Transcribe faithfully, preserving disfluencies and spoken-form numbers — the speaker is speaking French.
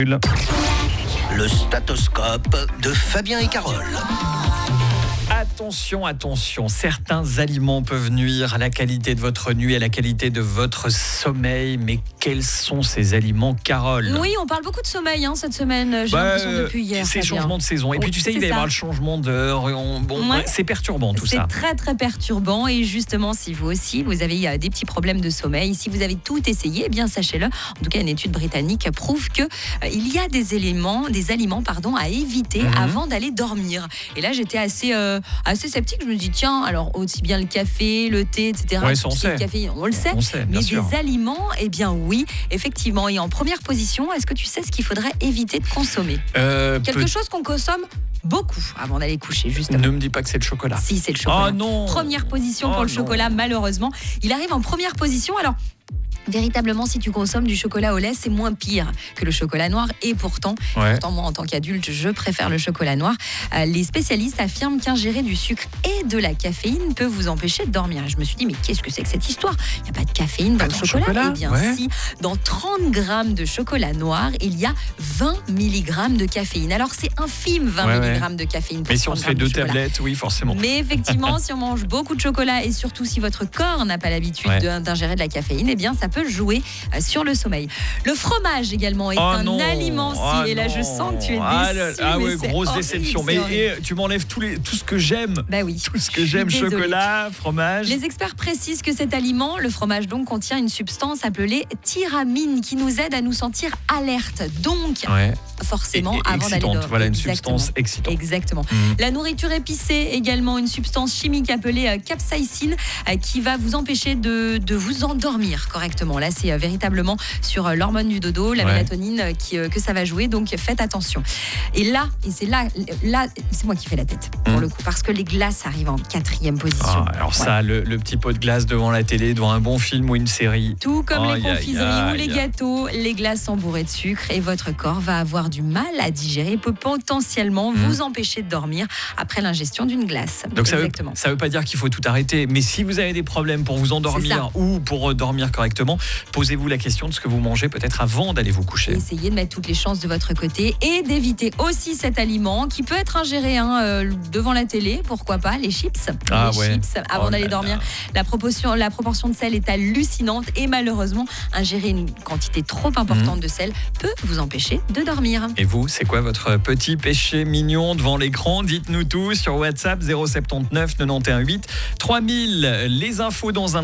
Le statoscope de Fabien et Carole. Attention, attention, certains aliments peuvent nuire à la qualité de votre nuit, à la qualité de votre sommeil. Mais quels sont ces aliments, Carole ? Oui, on parle beaucoup de sommeil hein, cette semaine, j'ai bah, l'impression depuis hier. C'est le Fabien. changement de saison. Et puis Oui, tu sais, il c'est va y ça. avoir le changement d'heure. On- Bon, Ouais. c'est perturbant tout C'est ça. très très perturbant et justement si vous aussi vous avez euh, des petits problèmes de sommeil, si vous avez tout essayé, eh bien sachez-le. En tout cas, une étude britannique prouve que euh, il y a des éléments, des aliments pardon à éviter Mhm. avant d'aller dormir. Et là, j'étais assez euh, assez sceptique. Je me dis tiens, alors aussi bien le café, le thé, et cetera. Ouais, ça, on tout ce qui est sait. café, on le sait. On sait, bien Mais sûr. des aliments, eh bien oui, effectivement. Et en première position, est-ce que tu sais ce qu'il faudrait éviter de consommer ? Euh, Quelque peut- chose qu'on consomme beaucoup avant d'aller coucher, justement. Ne me dis pas que c'est le chocolat. Si, c'est le chocolat. Oh non. Première position Oh pour le non. chocolat, malheureusement. Il arrive en première position. Alors, véritablement, si tu consommes du chocolat au lait, c'est moins pire que le chocolat noir. Et pourtant, Ouais. pourtant moi, en tant qu'adulte, je préfère le chocolat noir. Euh, les spécialistes affirment qu'ingérer du sucre et de la caféine peut vous empêcher de dormir. Et je me suis dit, mais qu'est-ce que c'est que cette histoire ? Il n'y a pas de caféine dans Pas le dans le chocolat. chocolat, Eh bien, ouais. si. Dans trente grammes de chocolat noir, il y a vingt milligrammes de caféine. Alors, c'est infime, vingt Ouais, ouais. milligrammes de caféine. pour Mais si on trente se fait grammes de deux chocolat. tablettes, oui, forcément. Mais effectivement, si on mange beaucoup de chocolat et surtout si votre corps n'a pas l'habitude Ouais. de- d'ingérer de la caféine, eh bien, ça peut jouer euh, sur le sommeil. Le fromage également est Oh un non. aliment, si, Ah et là, je non. sens que tu es déçu. Ah, là- ah mais ouais, c'est grosse horrible, déception. c'est Mais horrible. et, tu m'enlèves tous les, tout ce que j'aime. Bah oui. Tout ce Je que suis j'aime, désolée. chocolat, fromage. Les experts précisent que cet aliment, le fromage donc, contient une substance appelée tyramine qui nous aide à nous sentir alertes. Donc, Ouais. forcément, Et- et avant d'aller excitante. dormir. Voilà une Exactement. substance excitante. Exactement. Mhm. La nourriture épicée, également une substance chimique appelée euh, capsaïcine euh, qui va vous empêcher de, de vous endormir correctement. Là, c'est euh, véritablement sur euh, l'hormone du dodo, la Ouais. mélatonine euh, qui, euh, que ça va jouer. Donc, faites attention. Et là, et c'est là, là, c'est moi qui fais la tête pour Mhm. le coup, parce que les glaces arrivent en quatrième position. Ah, alors Ouais. ça, le, le petit pot de glace devant la télé, devant un bon film ou une série. Tout comme Aïe, les aïe, confiseries aïe, ou les aïe. gâteaux, les glaces sont bourrées de sucre et votre corps va avoir du mal à digérer, peut potentiellement Mhm. vous empêcher de dormir après l'ingestion d'une glace. Donc ça veut, Exactement. ça veut pas dire qu'il faut tout arrêter, mais si vous avez des problèmes pour vous endormir ou pour euh, dormir correctement, posez-vous la question de ce que vous mangez peut-être avant d'aller vous coucher. Essayez de mettre toutes les chances de votre côté et d'éviter aussi cet aliment qui peut être ingéré hein, euh, devant la télé, pourquoi pas, les chips. Ah les ouais. chips avant Oh d'aller là dormir. là. La proportion, la proportion de sel est hallucinante et malheureusement, ingérer une quantité trop importante Mhm. de sel peut vous empêcher de dormir. Et vous, c'est quoi votre petit péché mignon devant l'écran ? Dites-nous tout sur WhatsApp zéro sept neuf quatre-vingt-onze huit trois mille. Les infos dans un